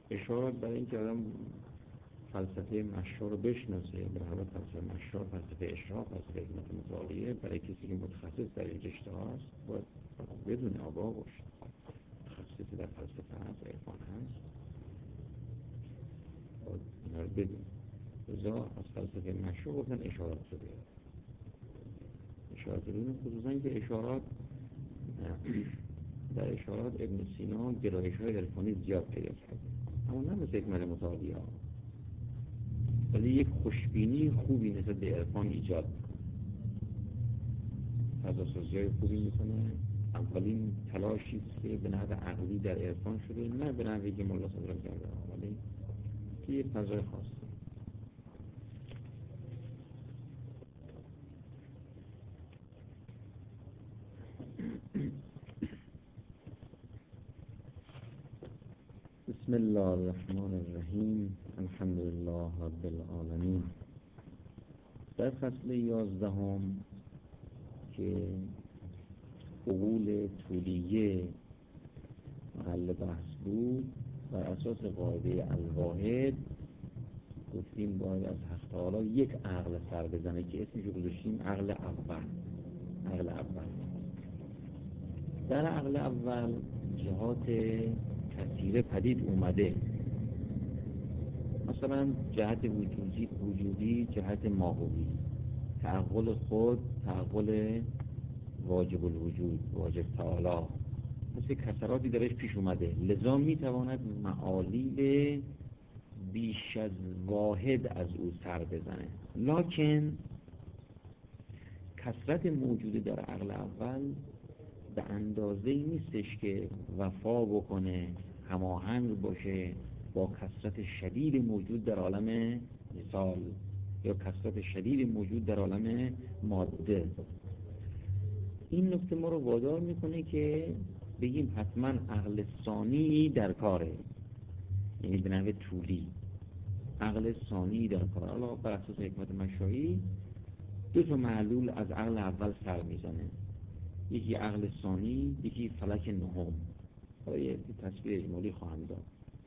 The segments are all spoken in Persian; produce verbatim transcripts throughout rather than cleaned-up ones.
اشارات برای اینکه آدم فلسفه مشا رو بشناسه، به همه فلسفه مشا، فلسفه اشراق، فلسفه حکمت مطالعه، برای کسی که متخصص در این رشته هاست باید بدون آگاه باشه، متخصص در فلسفه هست، عرفان هست، باید اینا رو بدون. لذا از فلسفه مشا گفتن اشارات رو بیاد. اشارات رو بیاد، خصوصا که اشارات در اشارات ابن سینا گرایش های عرفانی زیاد پیدا کرده، اما نه مثل حکمت مطالعه ها، ولی یک خوشبینی خوبی نسبت به عرفان ایجاد میکنه، فضاسازی های خوبی میکنه. اولین تلاشی که به نحو عقلی در عرفان شده، نه به نحوی که ملا صدران کرده، ولی که یک فضای خاصی. بسم الله الرحمن الرحیم، الحمد لله رب العالمین. در فصل یازدهم که عقول طولیه محل بحث بود، بر اساس قاعده الواحد گفتیم باید از حق تعالی یک عقل سر بزنه که اسمشو گذاشتیم عقل اول. عقل اول در عقل اول جهات کثیره پدید اومده، مثلا جهت وجودی وجودی جهت ماهوی، تعقل خود، تعقل واجب الوجود، واجب تعالی، مثل کسراتی درش پیش اومده. لذا میتواند معالیل بیش از واحد از او سر بزنه. لکن کثرت موجود در عقل اول به اندازه‌ای نیستش که وفا بکنه، هماهنگ باشه با کثرت شدید موجود در عالم مثال یا کثرت شدید موجود در عالم ماده. این نکته ما رو وادار میکنه که بگیم حتما عقل ثانی در کاره، یعنی به نحو طولی عقل ثانی در کاره. حالا بر اساس حکمت مشایی دو تا معلول از عقل اول سر میزنه، یکی عقل ثانی، یکی فلک نهم. حالا یه تصویر اجمالی خواهم داد.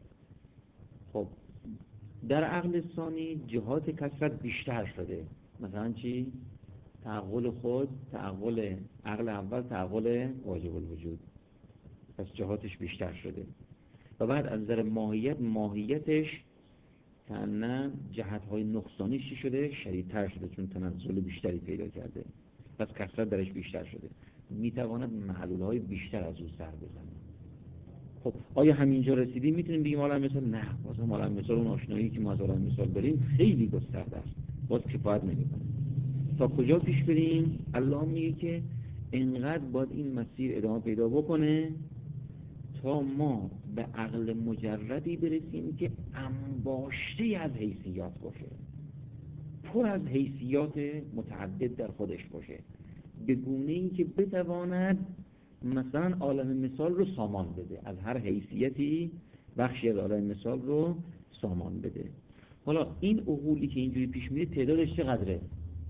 خب در عقل ثانی جهات کثرت بیشتر شده، مثلا چی؟ تعقل خود، تعقل عقل اول، تعقل واجب الوجود، پس جهاتش بیشتر شده. و بعد از نظر ماهیت، ماهیتش کأنه جهت‌های نقصانیش چی شده؟ شدیدتر شده، چون تنزل بیشتری پیدا کرده، پس کثرت درش بیشتر شده، میتواند معلول‌های بیشتر از او سر بزنه. خب آیا همینجا رسیدیم میتونیم بگیم عالم مثال؟ نه، بازم عالم مثال اون آشنایی که ما از عالم مثال داریم خیلی گسترده است، باز کفایت نمی‌کنه. تا کجا پیش بریم؟ الله میگه که انقدر باید این مسیر ادامه پیدا بکنه تا ما به عقل مجردی برسیم که انباشته از حیثیات باشه، پر از حیثیات متعدد در خودش باشه، به گونه‌ای که بتواند مثلا عالم مثال رو سامان بده، از هر حیثیتی بخشی از عالم مثال رو سامان بده. حالا این عقولی که اینجوری پیش میره تعدادش چقدره؟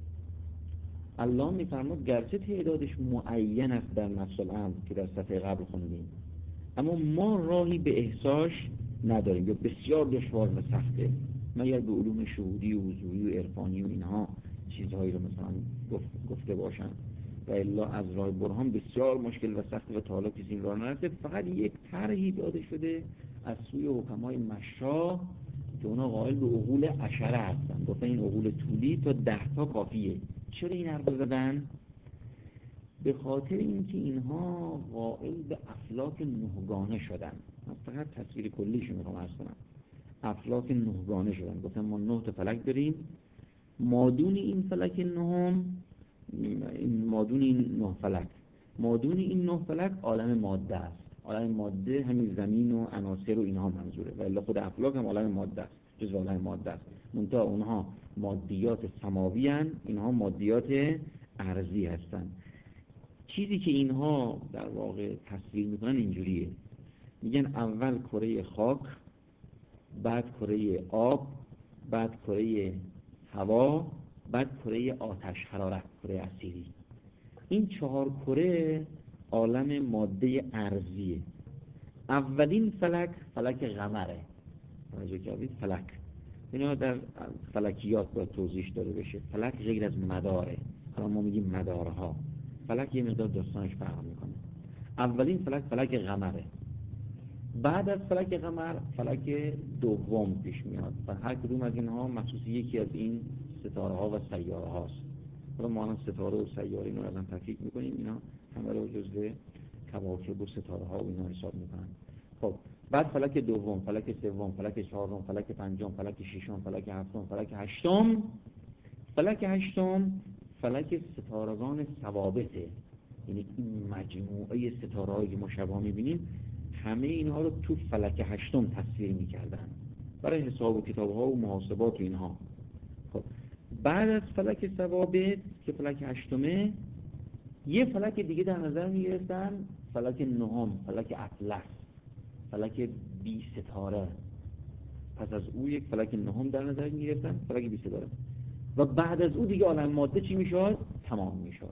الله میفرماد گرچه تعدادش معین است در نفس الامر که در صفحه قبل خوندیم، اما ما راهی به احساش نداریم یا بسیار دشوار و سخته، مگر به علوم شهودی و حضوری و عرفانی و اینها چیزهایی رو مثلا گفته باشن، و الا از راه برهان بسیار مشکل و سخت و تا حالا کسی این راه نرفته. فقط یک طرحی داده شده از سوی حکمای مشا که اونا قائل به عقول عشره هستن، گفتن این عقول طولی تا ده تا کافیه. چرا این حرف زدن؟ به خاطر اینکه اینها قائل به افلاک نهگانه شدن. من فقط تصویر کلیشو میخوام عرض کنم. افلاک نهگانه شدن، گفتن ما نه تا فلک داریم، مادون این فلک نهم، این مادون این نه فلک، مادون این نه فلک عالم ماده است. عالم ماده همین زمین و عناصر و اینها منظوره، و الا خود افلاک هم عالم ماده است، جز عالم ماده است. منتها اونها مادیات سماوی هستند، اینها مادیات ارضی هستند. چیزی که اینها در واقع تصویر میکنن اینجوریه، میگن اول کره خاک، بعد کره آب، بعد کره هوا، بعد کره آتش حرارت، کره اسیری. این چهار کره عالم ماده ارضیه. اولین فلک فلک قمره، توجه کردید؟ فلک اینا در فلکیات باید توضیح داده بشه. فلک غیر از مداره. حالا ما میگیم مدارها. فلک یه مقدار داستانش فرق میکنه. اولین فلک فلک قمره. بعد از فلک قمر فلک دوم پیش میاد و هر کدوم از اینها مخصوص یکی از این ستاره ها و سیاره هاست. حالا ما الان ستاره و سیاره اینو الان تفکیک میکنیم، اینا همه رو جزو کواکب و ستاره ها و اینا حساب میکنن. خب بعد فلک دوم، فلک سوم، فلک چهارم، فلک پنجم، فلک ششم، فلک هفتم، فلک هشتم. فلک هشتم فلک ستارگان ثوابته، یعنی این مجموعه ستارهایی که ما شبا میبینیم همه اینها رو تو فلک هشتم تصویر میکردن برای حساب و کتاب ها و محاسبات و اینها. خب بعد از فلک ثوابت که فلک هشتمه، یه فلک دیگه در نظر میگرفتن، فلک نهم، فلک اطلس، فلک بی ستاره. پس از او یک فلک نهم در نظر میگرفتن، فلک بی ستاره. و بعد از او دیگه عالم ماده چی میشد؟ تمام میشد.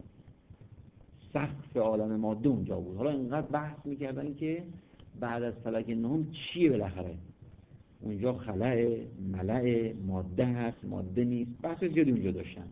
سقف عالم ماده اونجا بود. حالا اینقدر بحث میکردن که بعد از فلک نهم چیه بالاخره؟ اونجا خلأ، ملأ، ماده هست، ماده نیست، بحث زیادی اونجا داشتن.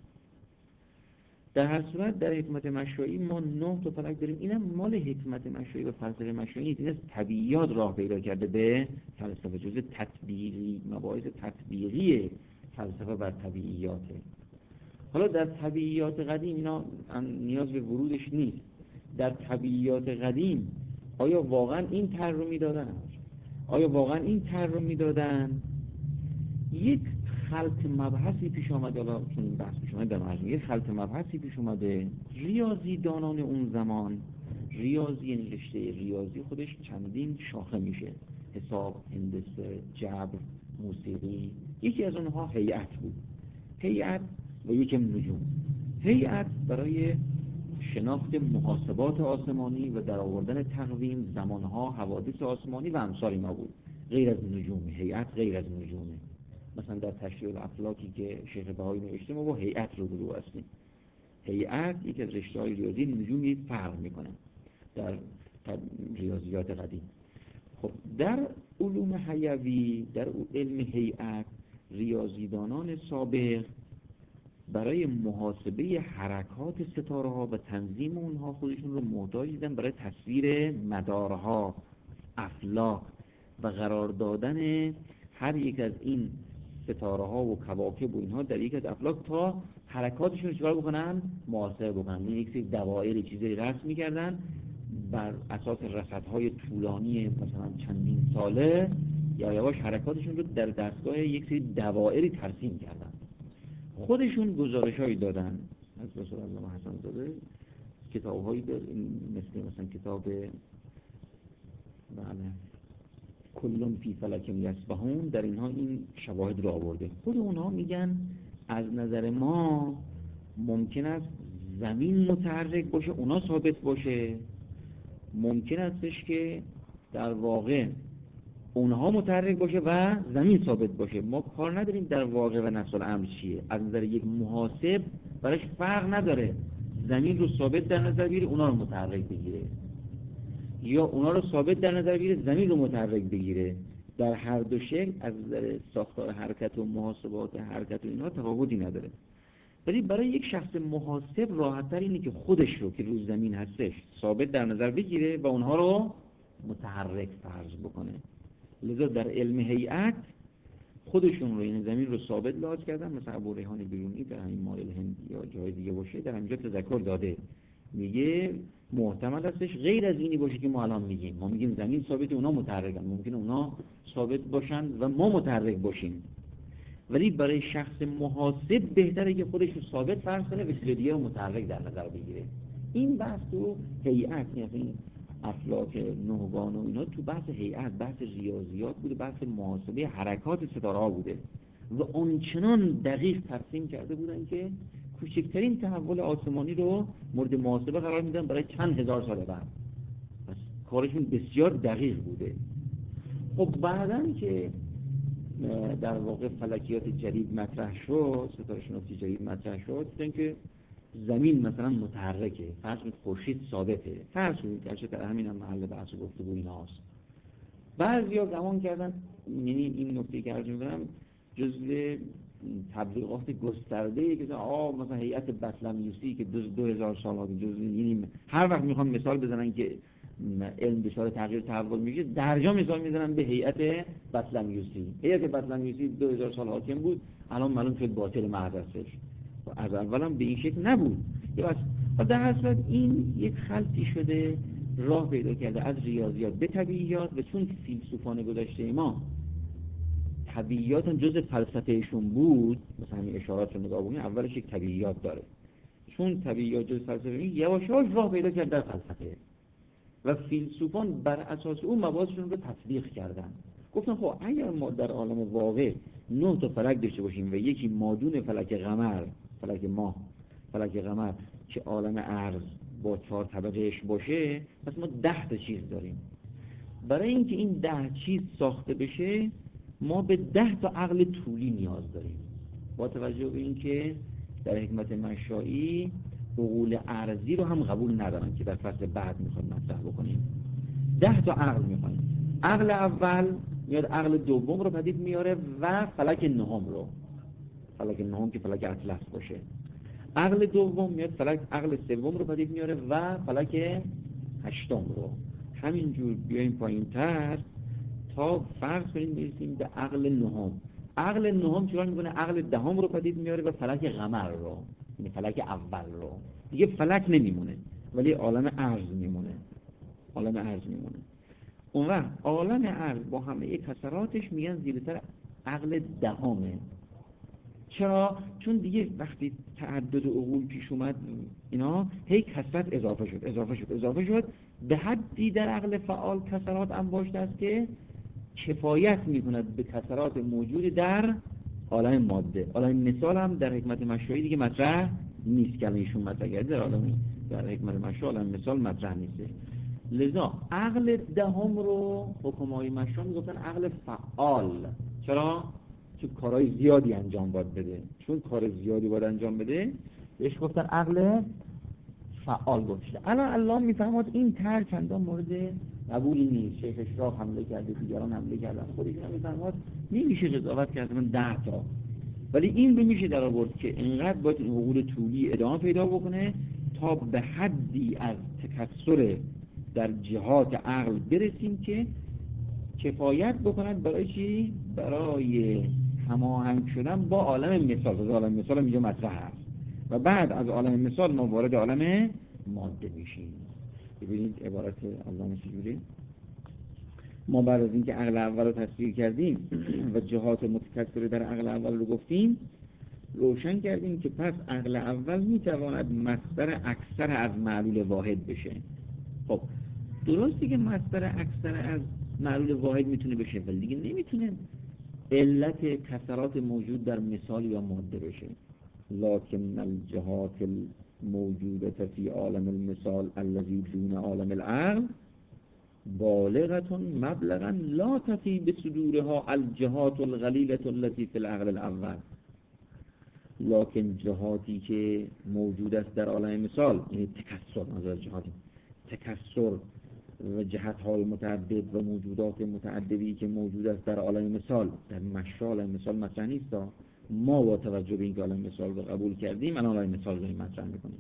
در هر صورت در حکمت مشایی ما نه تا فلک داریم. اینم مال حکمت مشایی و فلسفه مشایی نیست، این از طبیعیات راه پیدا کرده به فلسفه، جزء تطبیقی، مباحث تطبیقی فلسفه بر طبیعیاته. حالا در طبیعیات قدیم اینا نیاز به ورودش نیست. در طبیعیات قدیم آیا واقعا این طرح رو میدادن؟ آیا واقعا این طرح رو میدادن؟ یک خلط مبحثی پیش آمده، حالا چون این بحث پیش آمده در مجموعه، یک خلط مبحثی پیش اومده. ریاضی دانان اون زمان، ریاضی یعنی رشته ریاضی خودش چندین شاخه میشه، حساب، هندسه، جبر، موسیقی. یکی از اونها هیئت بود، هیئت و یکم نجوم. هیئت برای شناخت محاسبات آسمانی و در آوردن تقویم زمانها، حوادث آسمانی و امثال اینا بود. غیر از نجوم، هیئت غیر از نجومه. مثلا در تشریح الافلاکی که شیخ بهایی نوشته ما با هیئت رو برو هستیم. هیئت یکی از رشته‌های ریاضی، نجومی فرق میکنه در ریاضیات قدیم. خب در علوم حیوی، در علم هیئت، ریاضیدانان سابق برای محاسبه حرکات ستاره ها و تنظیم اونها خودشون رو محتاج دیدن برای تصویر مدارها، افلاک و قرار دادن هر یک از این ستاره ها و کواکب و اینها در یک از افلاک تا حرکاتشون رو چیکار بکنن؟ محاسبه بکنن. یعنی یک سری دوائر چیزی رسم می‌کردن بر اساس رصدهای طولانی مثلا چندین ساله، یا یواش حرکاتشون رو در دستگاه یک سری دوائری ترسیم کردن. خودشون گزارش‌هایی دادن از رسول الله حسن زاده، کتاب‌هایی مثل مثلا کتاب بله کلون فی فلک یسبحون، در اینها این شواهد رو آورده. خود اونها میگن از نظر ما ممکن است زمین متحرک باشه، اونا ثابت باشه، ممکن استش که در واقع اونها متحرک باشه و زمین ثابت باشه. ما کار نداریم در واقع و نفس الامر چیه. از نظر یک محاسب براش فرق نداره زمین رو ثابت در نظر بگیره اونا رو متحرک بگیره، یا اونا رو ثابت در نظر بگیره زمین رو متحرک بگیره. در هر دو شکل از نظر ساختار حرکت و محاسبات حرکت و اینا تفاوتی نداره. ولی برای یک شخص محاسب راحت‌تر اینه که خودش رو که روی زمین هستش ثابت در نظر بگیره و اونها رو متحرک فرض بکنه. لذا در علم هیئت خودشون رو، این زمین رو ثابت لحاظ کردن. مثلا ابو ریحان بیرونی در همین مایل هند یا جای دیگه باشه در همینجا تذکر داده، میگه محتمل هستش غیر از اینی باشه که ما الان میگیم. ما میگیم زمین ثابت، اونا متحرکن، ممکنه اونا ثابت باشن و ما متحرک باشیم. ولی برای شخص محاسب بهتره که خودش رو ثابت فرض کنه و چیز دیگه رو متحرک در نظر بگیره. این بحث تو هیئت، یعنی افلاک نهگان و اینا تو بحث هیئت، بحث ریاضیات بوده، بحث محاسبه حرکات ستاره ها بوده و آنچنان دقیق ترسیم کرده بودن که کوچکترین تحول آسمانی رو مورد محاسبه قرار میدن برای چند هزار سال بعد. پس کارشون بسیار دقیق بوده. خب بعدن که در واقع فلکیات جدید مطرح شد، ستاره شناسی جدید مطرح شد، دیدن که زمین مثلا متحرکه، فرض کنید خورشید ثابته، فرض کنید که در همین هم محل بحث و گفتگو ایناست. بعضیا گمان کردن، یعنی این نکته که عرض می‌کنم جزء تبلیغات گسترده که آه مثلا هیئت بطلمیوسی که دو, دو هزار سال ها جزء، یعنی هر وقت میخوان مثال بزنن که علم دچار تغییر تحول میشه در جا مثال میزنن به هیئت بطلمیوسی. هیئت بطلمیوسی دو هزار سال حاکم بود، الان معلوم شد باطل محض هستش. از اول هم به این شکل نبود. و در اصل این یک خلطی شده راه پیدا کرده از ریاضیات به طبیعیات، و چون فیلسوفان گذشته ما طبیعیات هم جز فلسفهشون بود، مثلا همین اشارات رو نگاه بکنید اولش یک طبیعیات داره، چون طبیعیات جز فلسفه یواش یواش راه پیدا کرد در فلسفه و فیلسوفان بر اساس اون موازشون رو تطبیق کردن. گفتن خب اگر ما در عالم واقع نه تا فلک داشته باشیم و یکی مادون فلک قمر، فلک ماه، فلک قمر که عالم ارض با چهار طبقهش باشه، پس ما ده تا چیز داریم. برای اینکه این ده چیز ساخته بشه ما به ده تا عقل طولی نیاز داریم، با توجه به اینکه در حکمت مشایی عقول ارضی رو هم قبول ندارن که در فصل بعد میخواد مطرح بکنیم. ده تا عقل میخوایم. عقل اول میاد عقل دوم رو پدید میاره و فلک نهم رو، فلک نهم که فلک اطلس باشه. عقل دوم میاد فلک عقل سوم رو پدید میاره و فلک هشتم رو. همینجور بیایم پایین‌تر تا فرض کنیم میرسیم به عقل نهم. عقل نهم چیکار میکنه؟ عقل دهم رو پدید میاره و فلک قمر رو، یعنی فلک اول رو. دیگه فلک نمیمونه ولی عالم ارض میمونه، عالم ارض میمونه. اون وقت عالم ارض با همه کسراتش میگن زیرتر عقل دهمه. چرا؟ چون دیگه وقتی تعدد عقول پیش اومد اینا هی کثرت اضافه شد اضافه شد اضافه شد به حدی در عقل فعال کسرات انباشته است که کفایت میکند به کسرات موجود در عالم ماده. عالم مثال هم در حکمت مشایی دیگه مطرح نیست که ایشون مطرح کرده، در عالم در حکمت مشایی عالم مثال مطرح نیست. لذا عقل دهم رو حکمای مشایی میگفتن عقل فعال. چرا؟ چون کارهای زیادی انجام باید بده، چون کار زیادی باید انجام بده بهش گفتن عقل فعال گذاشته. الان الله میفهمد این طرح چندان مورد قبولی نیست. شیخ اشراف حمله کرده، دیگران حمله کردن، خودش هم میفهمد نمیشه قضاوت کرد من ده تا، ولی این رو میشه در آورد که اینقدر باید این عقول طولی ادامه پیدا بکنه تا به حدی از تکثر در جهات عقل برسیم که کفایت بکنند برای چی؟ برای هماهنگ شدن با عالم مثال. عالم مثال اینجا مطرح هست و بعد از عالم مثال ما وارد عالم ماده میشیم. ببینید عبارت علامه چجوری؟ ما بعد از اینکه عقل اول رو تصویر کردیم و جهات متکثر در عقل اول رو گفتیم، روشن کردیم که پس عقل اول میتواند مصدر اکثر از معلول واحد بشه. خب درسته که مصدر اکثر از معلول واحد میتونه بشه ولی دیگه نمیتونه علت کثرات موجود در مثال یا ماده بشه. لکن الجهات الموجودة فی عالم المثال الذي دون عالم العقل بالغة مبلغا لا تفی بصدورها الجهات الغلیلة التي فی العقل الاول. لکن جهاتی که موجود است در عالم مثال، یعنی تکثر، نظر جهات تکثر و جهت‌های متعدد و موجودات متعددی که موجود است در عالم مثال، در مشال مثال مطرح نیست. ما با توجه به اینکه عالم مثال رو قبول کردیم الان عالم مثال رو مطرح می‌کنیم.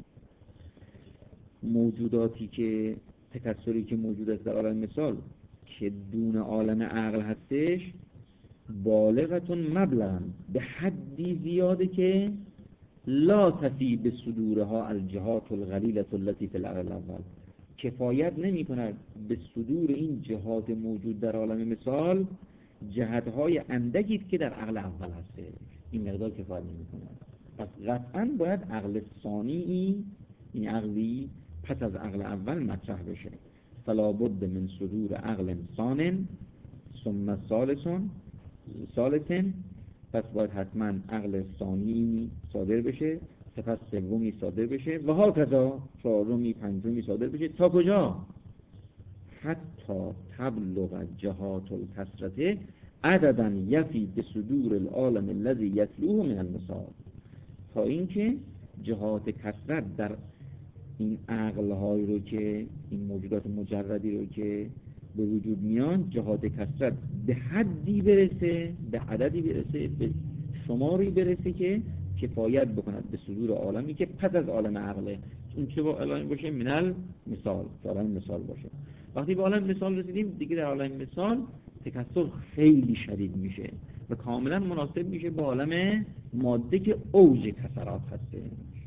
موجوداتی که تکثری که موجود است در عالم مثال که دون عالم عقل هستش، بالغتون مبلغ به حدی زیاده که لا تفی به صدورها الجهات الغلیلة التي فی العقل الاول، کفایت نمی کند به صدور این جهات موجود در عالم مثال جهتهای اندکی که در عقل اول هسته. این مقدار کفایت نمی کند. پس قطعا باید عقل ثانی، این عقلی پس از عقل اول مطرح بشه. فلا بد من صدور عقل ثان ثم ثالث ثالث، پس باید حتما عقل ثانی صادر بشه، سپس سومی صادر بشه و هاکذا چهارمی پنجمی صادر بشه تا کجا؟ حتی تبلغ جهات الکثرة عددا یفی به صدور العالم الذی یتلوه من المثال، تا اینکه جهات کثرت در این عقل‌های رو که این موجودات مجردی رو که به وجود میان جهات کثرت به حدی برسه، به عددی برسه، به شماری برسه که کفایت بکند به صدور عالمی که پس از عالم عقله. اون چه با عالم باشه؟ منال مثال، که عالم مثال باشه. وقتی به عالم مثال رسیدیم دیگه در عالم مثال تکثر خیلی شدید میشه و کاملا مناسب میشه با عالم ماده که اوج کثرات هسته.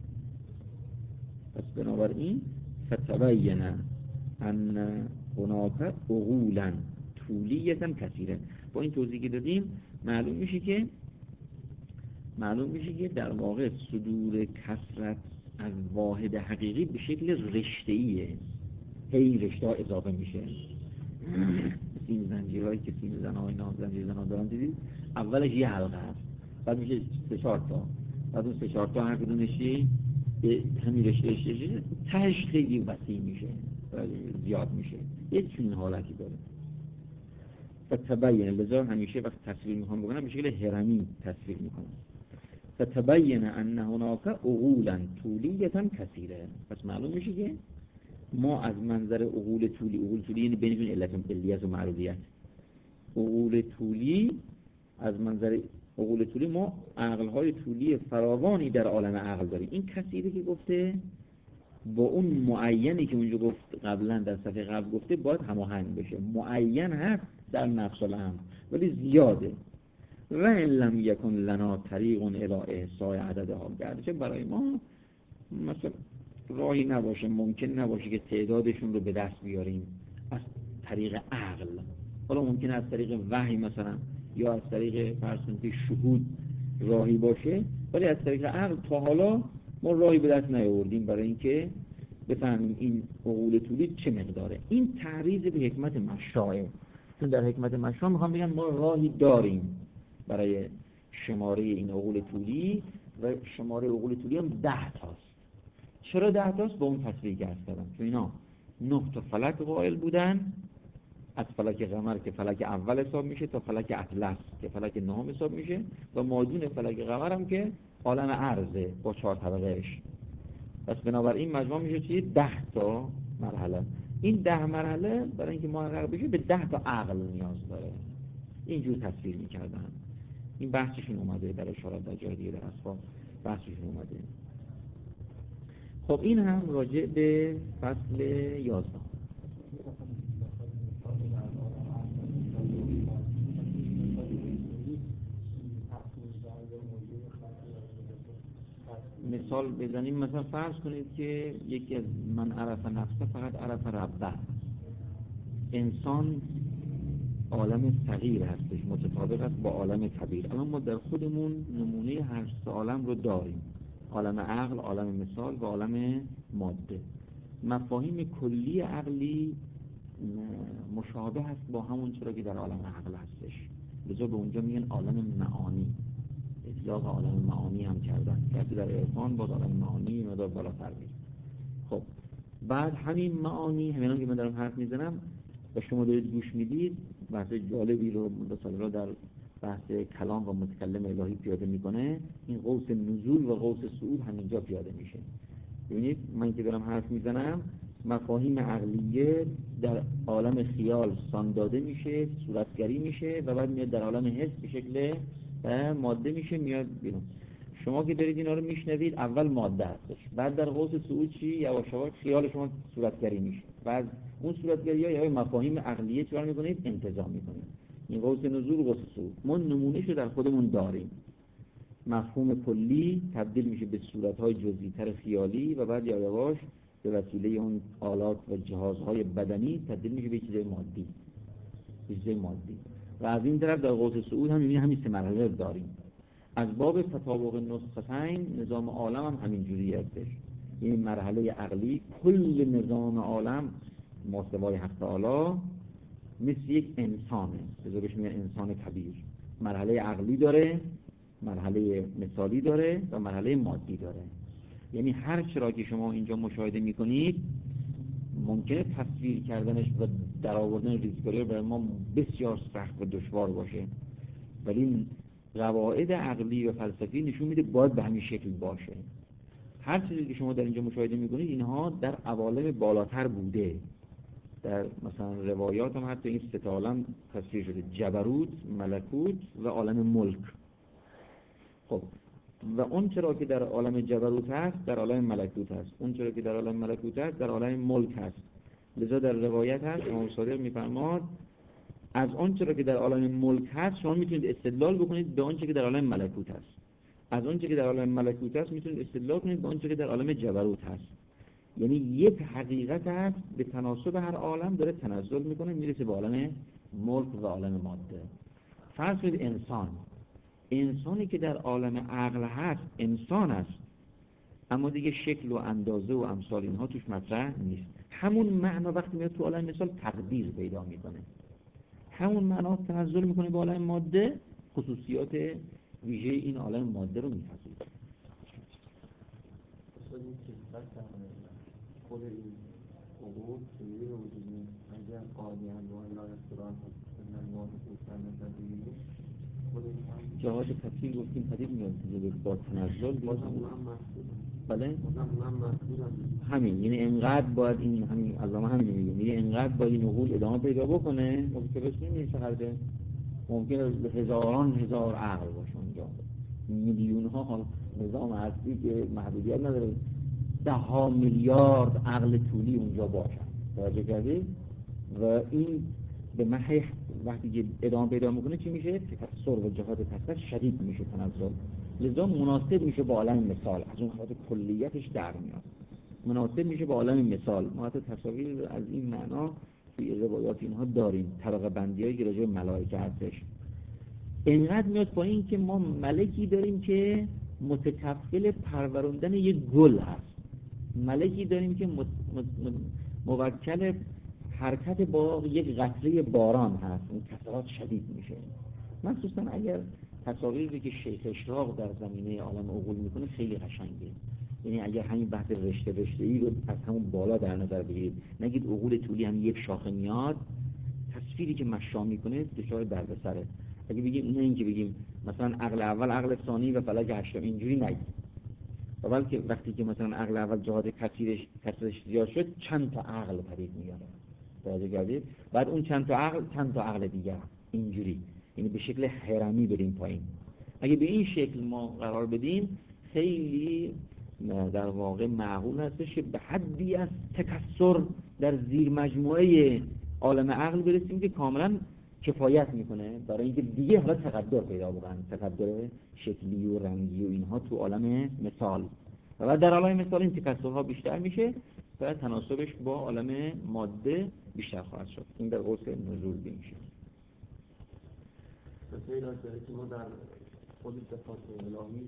پس بنابراین فتبین ان هناک عقولا طولیتا کثیره. با این توضیحی که دادیم معلوم میشه که معلوم میشه که در واقع صدور کثرت از واحد حقیقی به شکل رشته‌ایه، هی رشته ها اضافه میشه. این زنجیرهایی که سیم زنها اینا زنجیر زنها دارن دیدید، اولش یه حلقه هست، بعد میشه سه چهار تا، بعد اون سه چهار تا هر کدومشی به همین رشته رشته تهش خیلی وسیع میشه، زیاد میشه، یه چنین حالتی داره. فتبین، لذا همیشه وقت تصویر میخوام بکنم به شکل هرمی تصویر میکنم. فتبین ان هناک عقولا طولیتا کثیره. پس معلوم میشه که ما از منظر عقول طولی، عقول طولی یعنی بینشون علت علیت و معلولیت، عقول طولی از منظر عقول طولی ما عقلهای طولی فراوانی در عالم عقل داریم. این کثیره که گفته با اون معینی که اونجا گفت قبلا در صفحه قبل گفته باید هماهنگ بشه. معین هست در نفس الامر ولی زیاده. و ان لم یکن لنا طریق الی احصاء عددها، گرچه برای ما مثلا راهی نباشه، ممکن نباشه که تعدادشون رو به دست بیاریم از طریق عقل. حالا ممکن از طریق وحی مثلا یا از طریق فرض کنید شهود راهی باشه، ولی از طریق عقل تا حالا ما راهی به دست نیاوردیم برای اینکه بفهمیم این عقول طولی چه مقداره. این تعریض به حکمت مشاعه، چون در حکمت مشاعه میخوام بگم ما راهی داریم برای شماره این عقول طولی و شماره عقول طولی هم ده تاست. چرا ده تاست؟ با اون تصویر گرد کردم چون اینا نه تا فلک قائل بودن، از فلک قمر که فلک اول حساب میشه تا فلک اطلس که فلک نهم حساب میشه و مادون فلک قمر هم که عالم عرضه با چهار طبقهش. پس بنابراین مجموع میشه چیه؟ ده تا مرحله. این ده مرحله برای اینکه محقق بشه به ده تا عقل نیاز داره. اینجور تصویر میکردن. این بحثشون اومده در اشارات در جای دیگه در اسباب بحثشون اومده. خب این هم راجع به فصل یازده. مثال بزنیم، مثلا فرض کنید که یکی از من عرف نفسه فقط عرف ربه. انسان عالم صغیر هستش، متطابق است با عالم کبیر. اما ما در خودمون نمونه هر سه عالم رو داریم، عالم عقل، عالم مثال و عالم ماده. مفاهیم کلی عقلی مشابه هست با همون چرا که در عالم عقل هستش، لذا به اونجا میگن عالم معانی. اطلاق عالم معانی هم کردن که در عرفان با عالم معانی مدار بالاتر میره. خب بعد همین معانی، همین که من دارم حرف میزنم و شما دارید گوش میدید، بحث جالبی رو مدرساله در بحث کلام و متکلم الهی پیاده میکنه. این قوس نزول و قوس صعود همینجا پیاده میشه. ببینید من که دارم حرف میزنم مفاهیم عقلیه در عالم خیال سانداده میشه، صورتگری میشه و بعد میاد در عالم حس به شکل ماده میشه، میاد بیرون. شما که دارید اینا رو میشنوید اول ماده هستش، بعد در قوس صعود چی؟ یواش یواش خیال شما صورتگری میشه، بعد اون صورتگری ها یا مفاهیم عقلیه چیکار میکنید؟ انتزاع میکنید. این قوس نزول و قوس صعود ما نمونهشو در خودمون داریم. مفهوم کلی تبدیل میشه به صورت‌های جزئی‌تر خیالی و بعد یواش به وسیله اون آلات و جهازهای بدنی تبدیل میشه به چیز مادی، چیز مادی. و از این طرف در قوس صعود هم می‌بینید همین سه مرحله داریم. از باب تطابق نسختین نظام عالم هم همین جوری هستش. این مرحله عقلی کل نظام عالم ماسوای حق تعالی مثل یک انسانه، بذارش میگن انسان کبیر. مرحله عقلی داره، مرحله مثالی داره و مرحله مادی داره. یعنی هر چرا که شما اینجا مشاهده میکنید ممکنه تصویر کردنش و در آوردن ریزکاری برای ما بسیار سخت و دشوار باشه، ولی قواعد عقلی و فلسفی نشون میده باید به همین شکل باشه. هر چیزی که شما در اینجا مشاهده میکنید اینها در عوالم بالاتر بوده، در مثلا روایات هم حتی این سه تا عالم تصویر شده: جبروت، ملکوت و عالم ملک. خب و اون چرا که در عالم جبروت هست در عالم ملکوت هست، اون چرا که در عالم ملکوت هست در عالم ملک هست. لذا در روایت هست امام صادق میفرماد از اون چرا که در عالم ملک هست شما میتونید استدلال بکنید به اون چرا که در عالم ملکوت هست، از اون چرا که در عالم ملکوت هست میتونید استدلال کنید به اون چرا که در عالم جبروت هست. یعنی یک حقیقت هست به تناسب هر عالم داره تنزل میکنه میرسه به عالم ملک و عالم ماده. فرض کنید انسان انسانی که در عالم عقل هست انسان است، اما دیگه شکل و اندازه و امثال اینها توش مطرح نیست. همون معنا وقتی میاد تو عالم مثال تقدیر پیدا میکنه، همون معنا تنزل میکنه به عالم ماده، خصوصیات ویژه این عالم ماده رو میپذیره. خود این عقول چیزی رو وجود نیست. اگر قاضی انواع لایستران انواع بودن نتدیمی خود این جهات تفسیر گفتیم پدید میاد که با تنزل باز هم بله همین، یعنی انقدر باید این همین علامه همین میگه، یعنی انقدر باید این عقول ادامه پیدا بکنه ممکن است نیست چقدر ممکن است هزاران هزار عقل باشه اونجا، میلیون ها نظام هستی که محدودیت نداره، ده ها میلیارد عقل طولی اونجا باشن. توجه کردید؟ و این به محض وقتی که ادامه پیدا میکنه چی میشه؟ تکثر و جهات تکثر شدید میشه تنزل، لذا مناسب میشه با عالم مثال، از اون حالت کلیتش در میاد، مناسب میشه با عالم مثال. ما حتی تصاویر از این معنا توی روایات اینها داریم، طبقه بندیایی که راجع به ملائکه هستش. اینقدر میاد با این که ما ملکی داریم که متکفل پروراندن یک گل هست، ملکی داریم که موکل حرکت با یک قطره باران هست، این کثرات شدید میشه. مخصوصا اگر تصاویری که شیخ اشراق در زمینه عالم عقول میکنه خیلی قشنگه، یعنی اگر همین بحث رشته رشته ای رو از همون بالا در نظر بگیرید، نگید عقول طولی هم یک شاخه میاد، تصویری که مشا میکنه دچار دردسره. اگه بگیم نه اینکه بگیم مثلا عقل اول عقل ثانی و فلک هشتم، اینجوری نگید، اول که وقتی که مثلا عقل اول جهات کثیرش کثرتش زیاد شد چند تا عقل پدید میاد، توجه کردید؟ بعد اون چند تا عقل چند تا عقل دیگر، اینجوری، یعنی به شکل هرمی بریم پایین. اگه به این شکل ما قرار بدیم خیلی در واقع معقول هستش که به حدی از تکثر در زیر مجموعه عالم عقل برسیم که کاملا کفایت میکنه برای اینکه دیگه حالا تقدر پیدا بکنن، تقدر شکلی و رنگی و اینها تو عالم مثال، و بعد در عالم مثال این تکثرها بیشتر میشه و تناسبش با عالم ماده بیشتر خواهد شد. این در قوس نزول میشه. مثل داره که ما در خود صفات الهی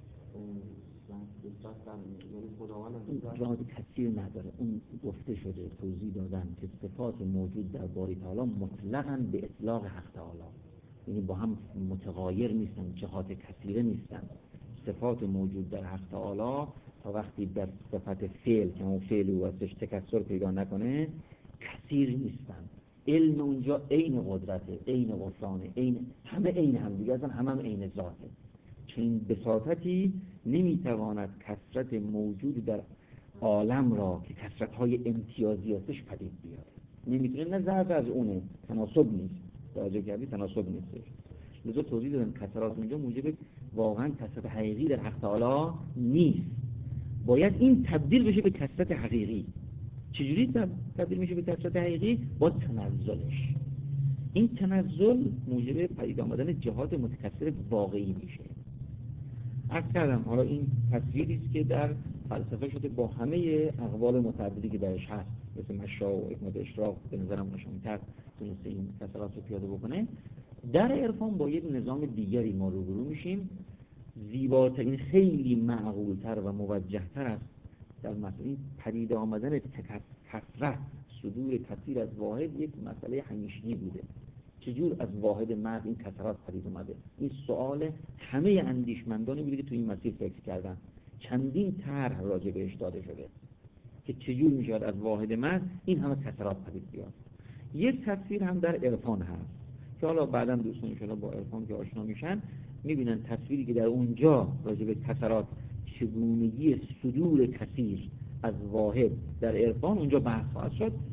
جهات تفسیر نداره، اون گفته شده توضیح دادن که صفات موجود در باری تعالی مطلقاً به اطلاق حق تعالی، یعنی با هم متغایر نیستن، جهات کثیره نیستن. صفات موجود در حق تعالی تا وقتی در صفت فعل که اون فعل او ازش تکثر پیدا نکنه کثیر نیستن. علم اونجا عین قدرته، عین غفرانه، عین همه عین هم دیگه، اصلا همه هم عین ذاته. چون بساطتی نمیتواند کثرت موجود در عالم را که کثرت‌های امتیازی هستش پدید بیاره، نمیتونه، نه ضرب از اونه، تناسب نیست. توجه کردی؟ تناسب نیستش. لذا توضیح دادم کثرات اونجا موجب واقعا کثرت حقیقی در حق تعالی نیست، باید این تبدیل بشه به کثرت حقیقی. چجوری تبدیل میشه به کثرت حقیقی؟ با تنزلش. این تنزل موجب پدید آمدن جهات متکثر واقعی میشه. عرض کردم حالا این تصویری است که در فلسفه شده با همه اقوال متعددی که درش هست، مثل مشا و حکمت اشراق به نظرم قشنگ‌تر تونسته این کثرات رو پیاده بکنه. در عرفان با یک نظام دیگری ما روبرو میشیم، زیباترین، خیلی معقولتر و موجهتر است در مسئله پدید آمدن کثرت، صدور کثیر از واحد یک مسئله همیشگی بوده. چجور از واحد مرد این کثرات پدید اومده؟ این سوال همه اندیشمندانی بوده که تو این مسیر فکر کردن، چندین طرح راجع بهش داده شده که چجور میشه از واحد مرد این همه کثرات پدید بیاد. یک تصویر هم در عرفان هست که حالا بعداً دوستان ان شاءالله با عرفان که آشنا میشن میبینن تصویری که در اونجا راجع به کثرات، چگونگی صدور کثیر از واحد در عرفان اونجا بحث خواهد شد.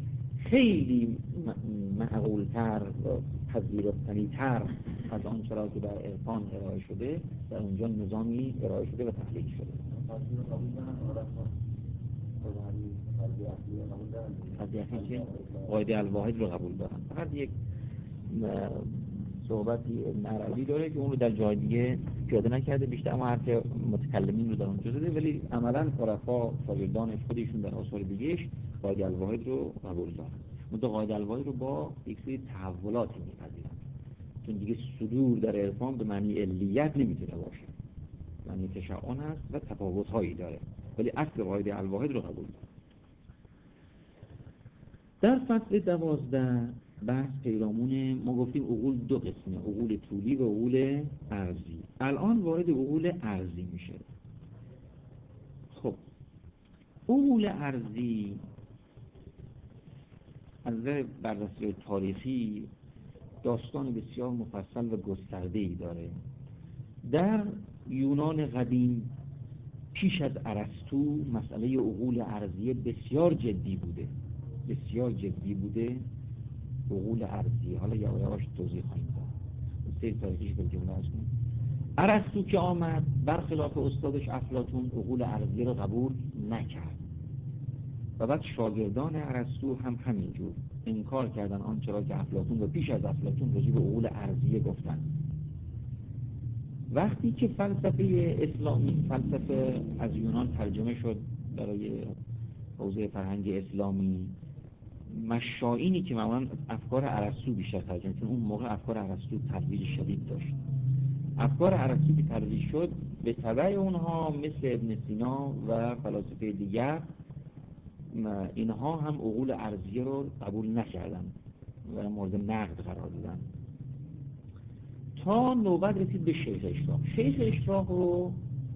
خیلی معقولتر و پذیرفتنی‌تر از آن چرا که در عرفان ارائه شده، در اونجا نظامی ارائه شده و تحلیل شده. قضیه که قاعده الواحد رو قبول دارن. فقط یک صحبتی ابن عربی داره که اون رو در جای دیگه پیاده نکرده، بیشتر اما حرف متکلمین رو در اونجا زده، ولی عملاً خلفا شاگردانش خودشون در آثار دیگه‌اش قاعده الواحد رو قبول دارن. اون قاعده الواحد رو با یک سری تحولاتی می‌پذیرن، چون دیگه صدور در عرفان به معنی علیت نمیتونه باشه، معنی تشعن هست و تفاوت‌هایی داره، ولی اصل قاعده الواحد رو قبول دارن. در فصل دوازده بحث پیرامون، ما گفتیم عقول دو قسمه، عقول طولی و عقول عرضی. الان وارد عقول عرضی میشه. خب عقول عرضی از نظر بررسی تاریخی داستان بسیار مفصل و گسترده‌ای داره. در یونان قدیم پیش از ارسطو مسئله عقول عرضی بسیار جدی بوده، بسیار جدی بوده عقول عرضی. حالا یواش یواش توضیح خواهیم داد. سیر تاریخیش به جمله هستیم. ارسطو که آمد برخلاف استادش افلاطون عقول عرضی رو قبول نکرد و بعد شاگردان ارسطو هم همینجور انکار کردن آنچه را که افلاطون و پیش از افلاطون راجع به عقول عرضی گفتن. وقتی که فلسفه اسلامی، فلسفه از یونان ترجمه شد برای حوزه فرهنگ اسلامی، مشائینی که معمولا افکار ارسطو بیشتر ترجمه، چون اون موقع افکار ارسطو ترویج شدید داشت. افکار ارسطو که ترویج شد به تبع اونها مثل ابن سینا و فلاسفه دیگر، اینها هم عقول عرضی رو قبول نکردن و مورد نقد قرار دادن تا نوبت رسید به شیخ اشراق. شیخ اشراق رو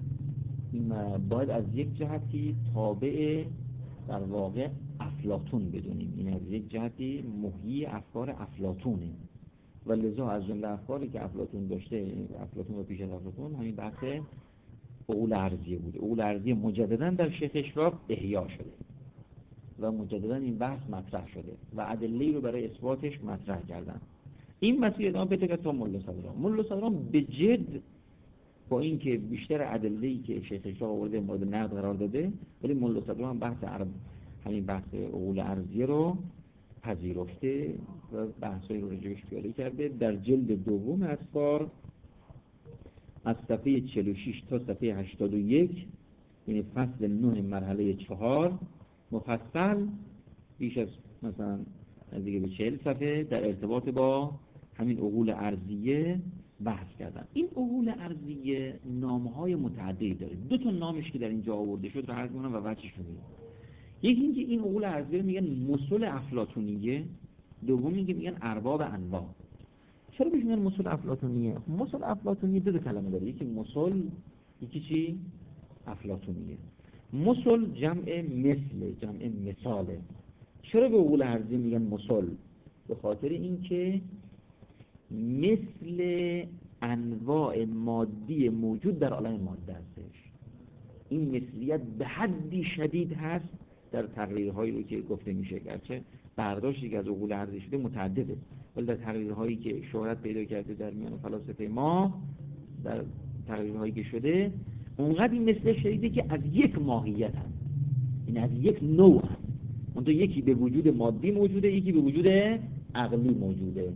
باید از یک جهتی تابع در واقع افلاطون بدونیم، این از یک جهتی محیی افکار افلاطونه و لذا از جمله افکاری که افلاطون داشته، افلاطون و پیش از افلاطون، همین بحث عقول عرضی بوده. عقول عرضی مجددا در شیخ اشراق احیا شده و مجددا این بحث مطرح شده و ادله‌ای رو برای اثباتش مطرح کردن. این مسئله ادامه پیدا کرد تا ملا صدران. ملا صدران به جد با اینکه بیشتر ادله‌ای که شیخ اشراق آورده مورد نقد قرار داده، ولی ملا صدران بحث عرب همین بحث عقول عرضی رو پذیرفته و بحثایی رو راجعش پیاده کرده. در جلد دوم اسفار از صفحه چهل و شش تا صفحه هشتاد و یک، یعنی فصل نه مرحله چهار، مفصل بیش از مثلا نزدیک به چهل صفحه در ارتباط با همین عقول عرضیه بحث کردن. این عقول عرضیه نامهای متعددی داره. دو تا نامش که در اینجا آورده شد رو عرض می‌کنم و وجهش رو میگم. یکی اینکه این عقول عرضیه میگن مصول افلاطونیه، دوم اینکه میگن ارباب انواع. چرا بهش میگن مصول افلاطونیه؟ مصول افلاطونیه دو تا کلمه داره، یکی مصول، یکی چی؟ افلاطونیه. مصول جمع مثل، جمع مثاله. چرا به عقول عرضی میگن مصول؟ به خاطر اینکه مثل انواع مادی موجود در عالم ماده هستش. این مثلیت به حدی شدید هست در تقریرهایی رو که گفته میشه، گرچه برداشتی که از عقول عرضی شده متعدده، ولی در تقریرهایی که شهرت پیدا کرده در میان فلاسفه ما، در تقریرهایی که شده، اونقدر این مثل شدیده که از یک ماهیت هست، این از یک نوع هست. اون تو یکی به وجود مادی موجوده، یکی به وجود عقلی موجوده.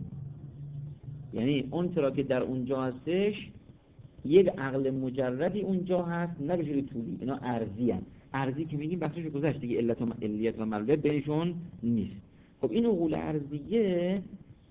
یعنی اون چرا که در اونجا هستش یک عقل مجردی اونجا هست، نه به شکل طولی. اینا ارضی هست. ارضی که میگیم بخشش گذشت دیگه، علت و علیت و معلولیت بینشون نیست. خب این عقول ارضیه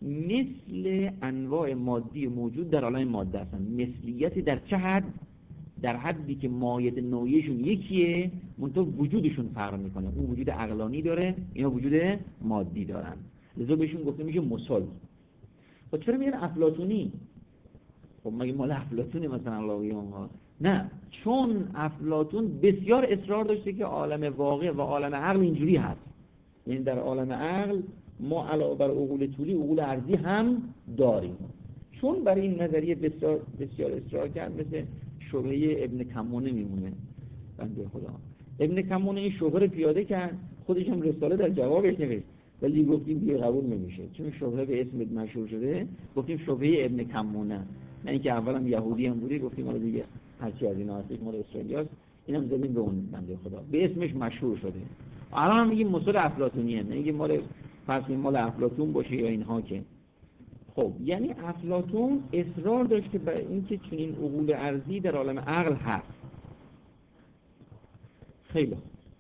مثل انواع مادی موجود در عالم ماده هستن. مثلیتی در چه حد؟ در حدی که ماهیت نوعیشون یکیه، منتها وجودشون فرق میکنه. اون وجود عقلانی داره، اینا وجود مادی دارن، لذا بهشون گفته میشه مصول. خب چرا میگن افلاطونی؟ خب مگه مال افلاطونه مثلا علاوه ها؟ نه، چون افلاطون بسیار اصرار داشته که عالم واقع و عالم عقل اینجوری هست. یعنی در عالم عقل ما علاوه بر عقول طولی عقول عرضی هم داریم. چون برای این نظریه بسیار بسیار اصرار کرد، مثل شبهه ابن کمونه میمونه. بنده خدا ابن کمونه این شبهه رو پیاده کرد، خودش هم رساله در جوابش نوشت. ولی گفتیم دیگه قبول نمیشه چون شبهه به اسم مشهور شده، گفتیم شبهه ابن کمونه، نه اینکه اولم یهودی هم بوده، گفتیم حالا دیگه هرچی از اینا هستش مال اسرائیلیاست، اینم زدیم به اون بنده خدا به اسمش مشهور شده. الان هم میگیم مصول افلاطونیه، نمیگیم مال فرض مال افلاطون باشه یا اینها که. خب یعنی افلاطون اصرار داشت که برای اینکه چنین عقول ارضی در عالم عقل هست. خیلی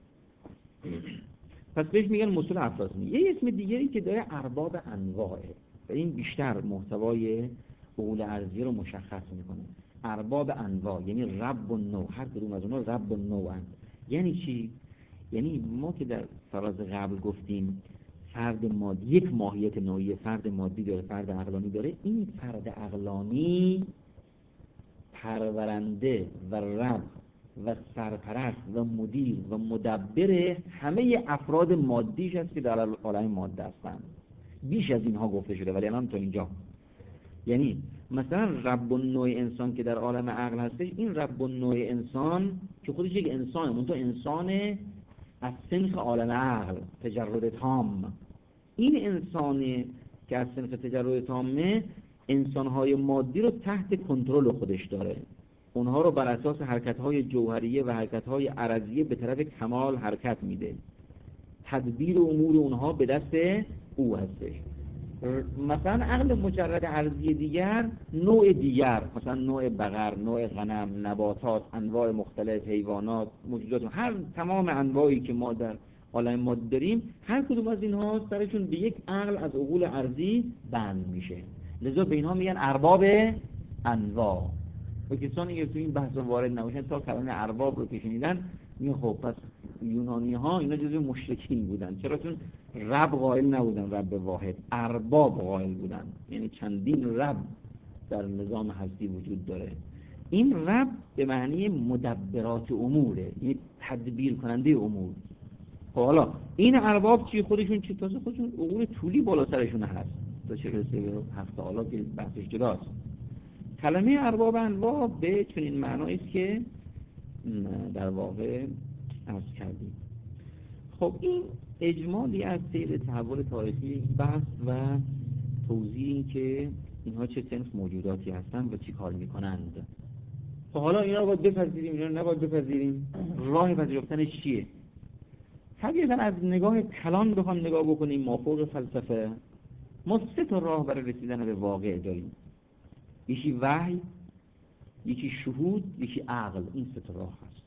پس بهش میگن مصول افلاطونی. یه اسم دیگری که داره ارباب انواعه و این بیشتر محتوای عقول ارضی رو مشخص میکنه. ارباب انواع یعنی رب و نوع، هر کدوم از اونها رب و نوعن. یعنی چی؟ یعنی ما که در فراز قبل گفتیم فرد مادی یک ماهیت نوعی، فرد مادی داره، فرد عقلانی داره. این فرد عقلانی پرورنده و رب و سرپرست و مدیر و مدبر همه افراد مادیش است که در عالم ماده هستند. بیش از اینها گفته شده ولی الان تا اینجا. یعنی مثلا رب النوع انسان که در عالم عقل هستش، این رب النوع انسان که خودش یک انسانه، منتها انسان از صنف عالم عقل، تجرد تام. این انسانی که از صنف تجرد تامه انسانهای مادی رو تحت کنترل خودش داره، اونها رو بر اساس حرکت‌های جوهریه و حرکت‌های عرضیه به طرف کمال حرکت میده. تدبیر امور اونها به دست او هستش. مثلا عقل مجرد ارضی دیگر نوع دیگر، مثلا نوع بقر، نوع غنم، نباتات، انواع مختلف حیوانات، موجودات، هر تمام انواعی که ما در عالم ماده داریم، هر کدوم از اینها سرشون به یک عقل از عقول ارضی بند میشه. لذا به اینها میگن ارباب انواع. و کسانی که تو این بحث وارد نباشن تا کلمه ارباب رو که شنیدن میگن خب پس یونانی ها اینا جزو مشرکین بودن. چرا؟ چون رب قائل نبودن، رب واحد، ارباب قائل بودن. یعنی چندین رب در نظام هستی وجود داره. این رب به معنی مدبرات اموره، یعنی تدبیر کننده امور. خب حالا این ارباب چی؟ خودشون چی؟ تازه خودشون عقول طولی بالا سرشون هست تا چه رسه به هفت حالا که بحثش جداست. کلمه ارباب انواع به چنین معنایی است که در واقع عرض کردیم. خب این اجمالی از سیر تحول تاریخی بحث و توضیح این که اینها چه صنف موجوداتی هستند و چی کار میکنند. خب حالا اینا رو باید بپذیریم، اینا رو نباید بپذیریم. راه پذیرفتنش چیه؟ طبیعتا از نگاه کلان بخوام نگاه بکنیم مافوق فلسفه، ما سه تا راه برای رسیدن به واقع داریم. یکی وحی، یکی شهود، یکی عقل. این سه تا راه هست.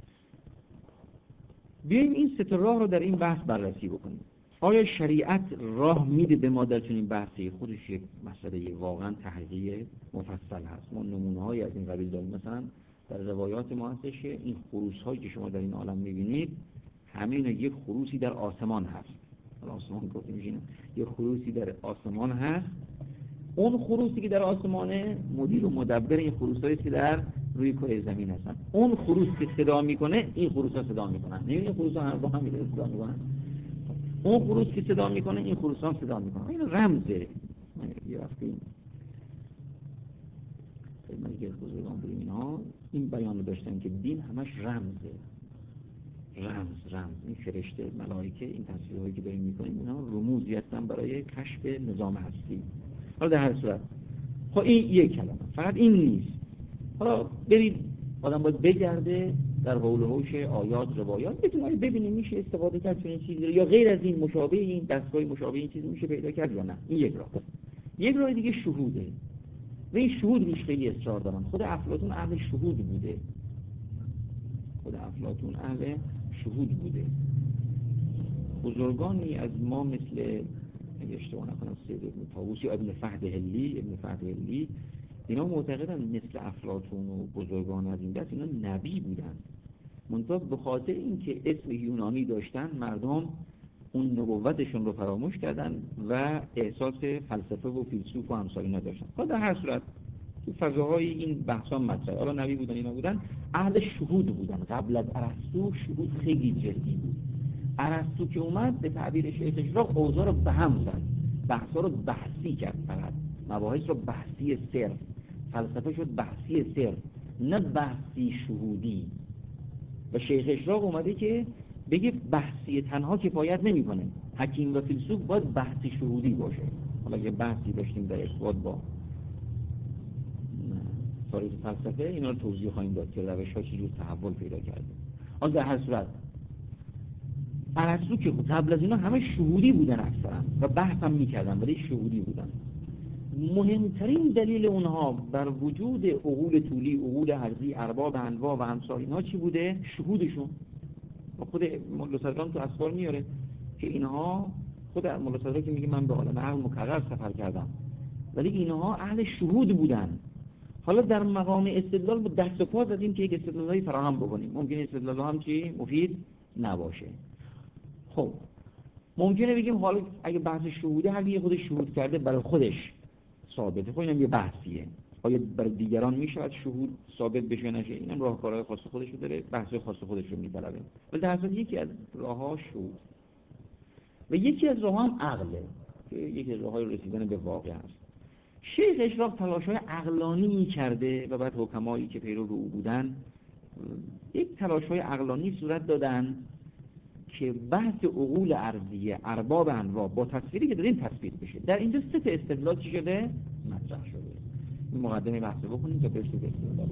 بیاییم این سه تا راه رو در این بحث بررسی بکنیم. آیا شریعت راه میده به ما در چنین بحثی؟ خودش یک مسئله واقعا تحقیقی مفصل هست. ما نمونه‌هایی از این قبیل داریم. مثلا در روایات ما هستش که این خروس‌هایی که شما در این عالم می‌بینید همین یک خروسی در آسمان هست. آسمان گفته میشه یک خروسی در آسمان هست. اون خروسی که در آسمانه مدیر و مدبر این خروسایی که در روی کره زمین هستن. اون خروس که صدا میکنه این خروسا صدا میکنن. نمیدونی این خروسا هم با هم میره صدا میکنن. اون خروس که صدا میکنه این خروسا هم صدا میکنن. این رمزه. یه وقتی من که بزرگان بریم اینها این بیان رو داشتن که دین همش رمزه. رمز رمز این فرشته ملائکه این تصویرهایی که داریم میکنیم اینا رموزی هستن برای کشف نظام هستی. حالا در هر صورت خب این یک کلمه، فقط این نیست. حالا برید آدم باید بگرده در حول و حوش آیات روایات بتونه ببینیم میشه استفاده کرد چنین چیزی یا غیر از این مشابه این دستگاه مشابه این چیزی میشه پیدا کرد یا نه. این یک راه. یک راه دیگه شهوده. و این شهود روش خیلی اصرار دارن. خود افلاطون اهل شهود بوده. خود افلاطون اهل شهود بوده. بزرگانی از ما مثل اگه اشتباه نکنم سید ابن طاووس یا ابن فهد هلی ابن فهد هلی اینا معتقدن مثل افلاطون و بزرگان از این دست اینا نبی بودن. منتها به خاطر اینکه اسم یونانی داشتن مردم اون نبوتشون رو فراموش کردن و احساس فلسفه و فیلسوف و امثال اینا داشتن. خب در هر صورت تو فضاهای این بحثا مطرح. حالا نبی بودن اینا بودن اهل شهود بودن. قبل از ارسطو شهود خیلی جدی بود. ارسطو که اومد به تعبیر شیخ اشراق اوضاع رو به هم زد. بحثا رو بحثی کرد. فقط مباحث رو بحثی صرف. فلسفه شد بحثی صرف نه بحثی شهودی. و شیخ اشراق اومده که بگه بحثی تنها کفایت نمیکنه، حکیم و فیلسوف باید بحث شهودی باشه. حالا یه بحثی داشتیم در ارتباط با تاریخ فلسفه، اینا رو توضیح خواهیم داد که روش ها چجور تحول پیدا کرده. آن در هر صورت ارسطو که قبل از اینا همه شهودی بودن اکثرا و بحث هم میکردن ولی شهودی بودن. مهمترین دلیل اونها بر وجود عقول طولی، عقول عرضی، ارباب انواع و امثال اینها چی بوده؟ شهودشون. و خود ملا صدران تو اسفار میاره که اینها، خود ملا صدران که میگه من به عالم عقل مکرر سفر کردم، ولی اینها اهل شهود بودن. حالا در مقام استدلال با دست و پا زدیم که یک استدلالی فراهم بکنیم، ممکنه استدلال هم چی مفید نباشه. خب ممکنه بگیم حالا اگه بحث شهوده هر یه خودش شهود کرده برای خودش ثابته، خب اینم یه بحثیه. آیا برای دیگران میشود شهود ثابت بشه نشه؟ اینم راهکارهای خاص خودش رو داره، بحث خاص خودش رو میطلبه. ولی در اصل یکی از راه‌ها شهود و یکی از راه‌ها هم عقله که یکی از راه‌های رسیدن به واقع است. شیخ اشراق تلاش‌های عقلانی می‌کرده و بعد حکمایی که پیرو او بودن یک تلاش‌های عقلانی صورت دادن که بحث عقول ارضیه، ارباب انواع با تصویری که داریم تثبیت بشه. در اینجا سه تا استدلال چی شده؟ مطرح شده. این مقدمه بحث بکنیم تا برسیم به استدلال.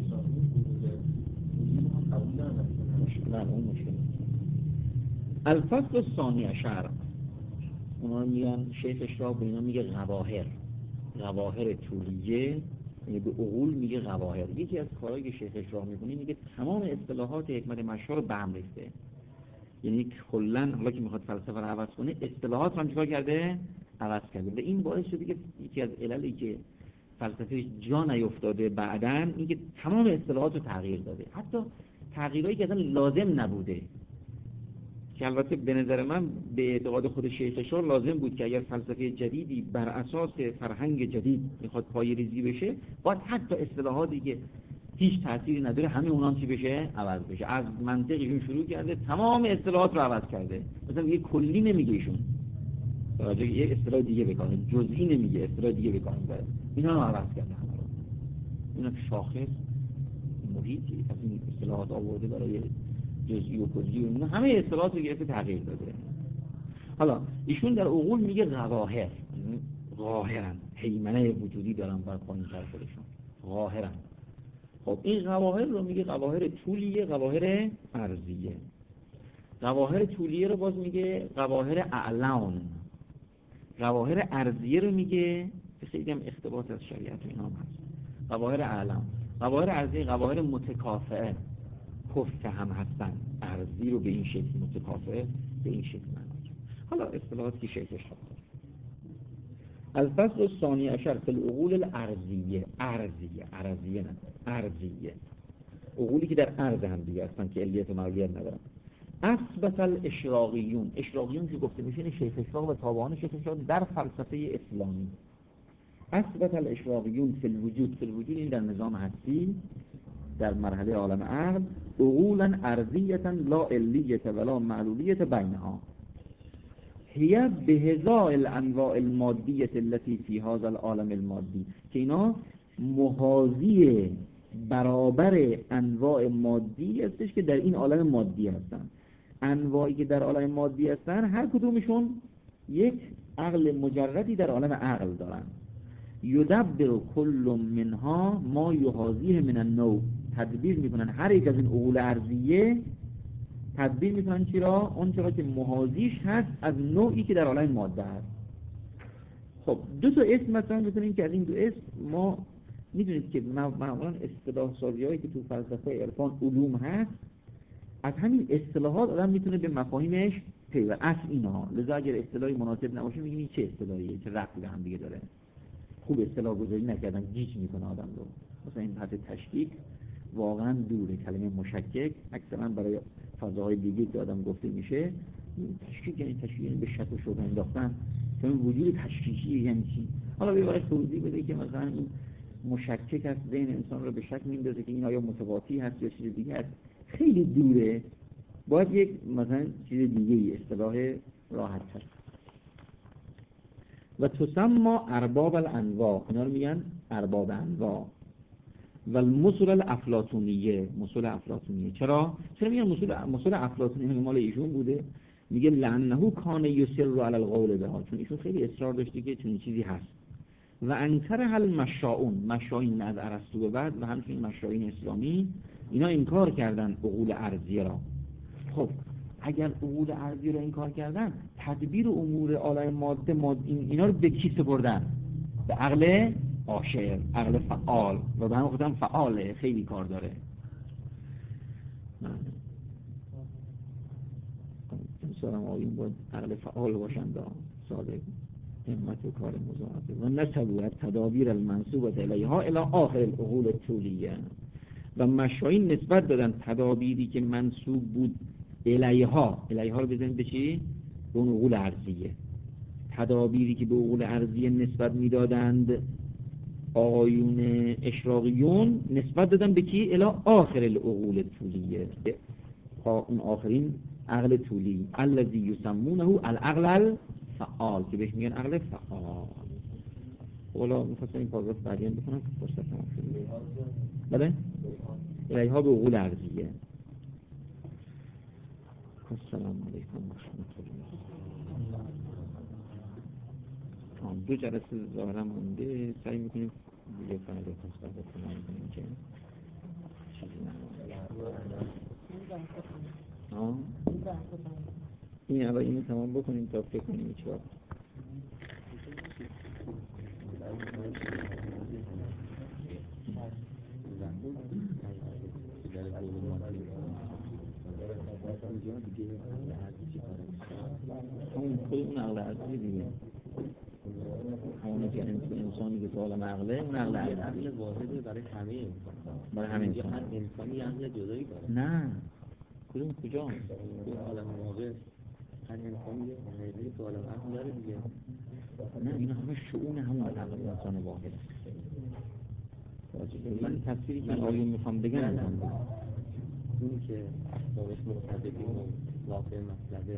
نه اون مشکل. الفصل الثانی عشر، اونا میگن شیخ اشراق به اینا میگه قواهر، قواهر طولیه، یعنی به عقول میگه قواهر. یکی از کارهایی که شیخ اشراق میکنه میگه تمام اصطلاحات حکمت مشهور رو به هم ریخته. یعنی کلا حالا که میخواد فلسفه رو عوض کنه اصطلاحات رو هم چیکار کرده؟ عوض کرده. و این باعث شده که یکی از عللی که فلسفه جا نیفتاده بعداً این که تمام اصطلاحات رو تغییر داده، حتی تغییرایی که اصلا لازم نبوده، که البته به نظر من به اعتقاد خود شیخ اشراق لازم بود که اگر فلسفه جدیدی بر اساس فرهنگ جدید میخواد پایه‌ریزی بشه باید حتی اصطلاحاتی که هیچ تأثیری نداره همه اونام چی بشه؟ عوض بشه. از منطقشون شروع کرده تمام اصطلاحات رو عوض کرده. مثلا یه کلی نمیگه ایشون، راجع یه اصطلاح دیگه بکنه، جزئی نمیگه، اصطلاح دیگه بکنه. اینا رو عوض کرده همه رو. اینا شاخص محیطی از این اصطلاحات آورده برای جزئی و کلی و اینا همه اصطلاحات رو گرفته تغییر داده. حالا ایشون در عقول میگه قواهر، قاهرن، هیمنه وجودی دارن بر قانون‌تر خودشون، قاهرن. خب این قواهر رو میگه قواهر طولیه، قواهر عرضیه. قواهر طولیه رو باز میگه قواهر اعلان، قواهر عرضیه رو میگه که خیلی هم اختباط از شریعت اینا هم هست، قواهر اعلان. قواهر عرضیه قواهر متکافئه، کفت هم هستن، عرضی رو به این شکل، متکافئه به این شکل معنی. حالا اصطلاحاتی که شیخش هست. الفصل الثانی عشر فی العقول الارضیه، ارضیه، عرضیه نه، ارضیه، عقولی که در ارض هم دیگه هستن که علیت و معلولیت ندارن. اثبت الاشراقیون، اشراقیون که گفته میشه شیخ اشراق و تابعان شیخ اشراق در فلسفه اسلامی. اثبت الاشراقیون فی الوجود، فی الوجود این در نظام هستی، در مرحله عالم عقل، عقولا ارضیتا لا علیت ولا معلولیت بینها، هي بهزاء الانواع المادیه التي فی هذا العالم المادی، که اینا محاذی برابر انواع مادی هستش که در این عالم مادی هستن. انواعی که در عالم مادی هستن هر کدومشون یک عقل مجردی در عالم عقل دارن. یدبر کل منها ما یحاذیه من النوع، تدبیر میکنن هر یک از این عقول ارضیه، تدبیر میکنن چرا؟ اون چرا که محاذیش هست از نوعی که در عالم ماده هست. خب دو تا اسم مثلا بزنیم که از این دو اسم ما میدونید که معمولا اصطلاح سازی هایی که تو فلسفه عرفان علوم هست، از همین اصطلاحات آدم میتونه به مفاهیمش پیوند اصل اینها. لذا اگر اصطلاحی مناسب نباشه میگیم این چه اصطلاحیه، چه ربطی به هم دیگه داره. خوب اصطلاح گذاری نکردن گیج میکنه آدم رو. مثلا این حد تشکیک واقعا دوره، کلمه مشکک اکثرا برای فضاهای دیگه که آدم گفته میشه تشکیک، یعنی تشکیک یعنی به شک و شبهه انداختن که این وجود تشکیکی یعنی چی. حالا ببره توضیح بده که مثلا این مشکک است، ذهن انسان رو به شک میندازه که این آیا متواتی هست یا چیز دیگه است، خیلی دوره. باید یک مثلا چیز دیگه ای اصطلاح راحت تر. و تسمى ارباب الانواع، اینا رو میگن ارباب انواع. و المثل الافلاطونیه، مثل افلاطونیه. چرا؟ چرا میگن مثل مثل افلاطونی مال ایشون بوده؟ میگه لعنه کان یسر علی القول بها، چون ایشون خیلی اصرار داشته که چنین چیزی هست. و انکر هل مشاؤون، مشائین از ارسطو به بعد و همچنین مشائین اسلامی اینا انکار کردن عقول ارضیه را. خب اگر عقول ارضیه را انکار کردن، تدبیر امور عالم ماده ماده اینا رو به کی سپردن؟ به عقل عاشر، عقل فعال، و به هم خودم فعاله، خیلی کار داره. سلام آیون باید عقل فعال باشند، صادق همت و کار مضاعفه. و نسبوا تدابیر المنسوبت الیها الی آخر العقول الطولیه، و مشایین نسبت دادن تدابیری که منسوب بود الیها، الیها رو بزنید به چی؟ به اون عقول ارضیه. تدابیری که به عقول ارضیه نسبت میدادند آقایون اشراقیون، نسبت دادن به کی؟ الی آخر العقول الطولیه، اون آخرین عقل طولی، الذی یسمونه العقل الفعال، که بهش میگن عقل فعال. حالا می‌خواستم این پاراگراف بعدی هم بکنم که فرصت تمام شد. بله؟ الیها به عقول ارضیه. السلام علیکم و رحمت الله. دو جلسه ظاهرا مونده، سعی می‌کنیم دیگه فردا صحبت کنیم که چیزی نمونه. آه این اول اینو تمام بکنیم تا فکر کنیم چیکار. همون خود اون عقل ارضی دیگه، همونی که انسانی که سوال عقله، اون عقل ارضی واحده برای همه انسان، برای همه انسان. هر انسانی عقل جدایی داره. نه کدوم کجا؟ اون عالم واقع هر انسانی یه حقیقی که عالم عقل داره دیگه. نه اینا همه شؤون همون عقل انسان واحد است. من تفسیری که آیون میخوام بگم اونی که اسبابش مرتبطی و واقع مطلبه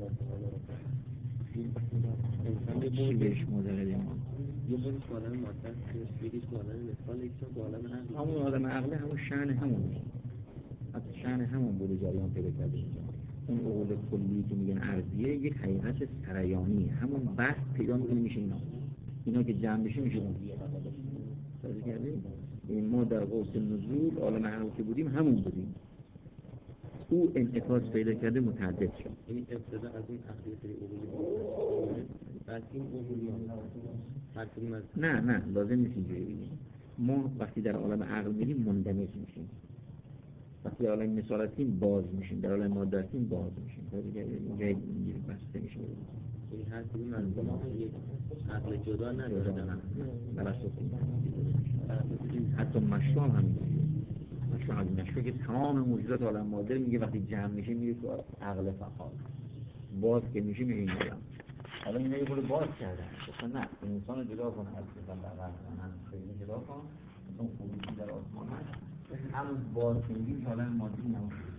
انسان یه بوری بهش معتقدیم، یه بوری که عالم ماده است، یکیش که عالم مثال، یکیش که عالم عقل. همون عالم عقله همون شأن همون از شأن همون بوده جریان پیدا کرده اینجا. اون عقول کلی که میگن ارضیه یک حقیقت سریانی، همون بحث پیدا میکنه میشه اینا اینا که جمع بشه میشه اون سازی کردیم. این ما در قوس نزول عالم عقل که بودیم همون بودیم، او انعکاس پیدا کرده متعدد شد. این ابتدا از این عقلی سری عقولی بعد این عقولی نه نه لازم نیست اینجوری بگیم. ما وقتی در عالم عقل میریم مندمج میشیم، وقتی در عالم مثال هستیم باز میشیم، در عالم ماده هستیم باز میشیم. دیگه اینجا اینجوری بسته میشه. این هر کدوم از ما یک عقل جدا نداره در بر اساس حتی مشروع هم همینجوریه. مشروع از مشروع که تمام موجودات عالم ماده میگه وقتی جمع میشه میره تو عقل فعال، باز که میشه میره این عالم. حالا اینا یه خورده باز کردن گفتن نه انسان جدا کن از مثلا در عقل من خیلی جدا کن، اون خروجی در آسمان هست همون باز که میگیم عالم مادی نموشه.